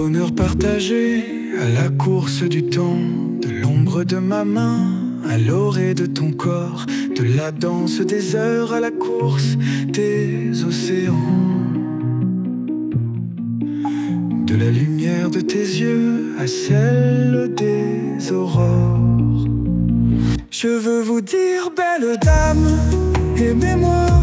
bonheur partagé à la course du temps, de l'ombre de ma main à l'orée de ton corps, de la danse des heures à la course des océans, de la lumière de tes yeux à celle des aurores. Je veux vous dire, belle dame, aimez-moi